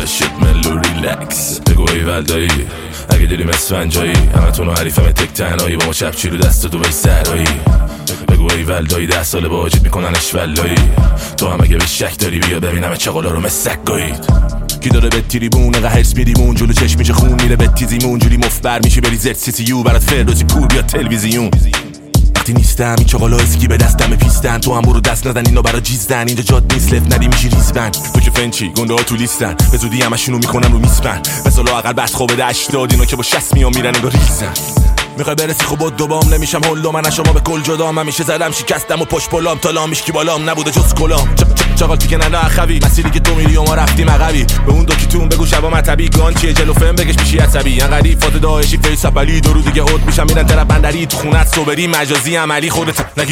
شد ملو ریلکس بگو ایول دایی اگه دلی مسفنجایی همه تونو حریفم تک تنهایی با ما چپچی رو دست تو بای سرایی بگو ایول دایی 10 ساله با حاجیت میکننش ولایی تو هم اگه به شک داری بیا ببینم چقالا رو مسک گایید کی داره به تریبون اگه هرس میدیمون جلو چشم میشه خون میره به تیزیمون جوری مفبر میشه بری زد سی سی یو برات فردوسی پور بیا تلویزیون وقتی نیستم این چاقالا اسکی به دستم پیستن تو هم برو دست نزن اینا برا جیزدن اینجا جاد نیست لفت ندی میشی ریزبند تو که فنچی گنده ها تو لیستن به زودی همشونو میکنم رو میسپن به سالا اقل بد خوابه 80 اینا که با 60 میان میرن انگار ریزن میخوای برسی خب دوبام نمیشم هلو من شما به کل جدام همیشه زدم شکستم و پشت پلام تا میشکی بالام نبوده جز کلام چاقال تیکه ننده اخوی مسیری که تو میری و ما رفتیم عقبی به اون دوکیتون بگو شبا مطبی گان چیه جلو فهم بگش میشی عصبی انقدی فات داعشی فیس سپلی دو روز دیگه اوت میشم میرن طرف بندری تو خونت صبری مجازی عملی خودت نگی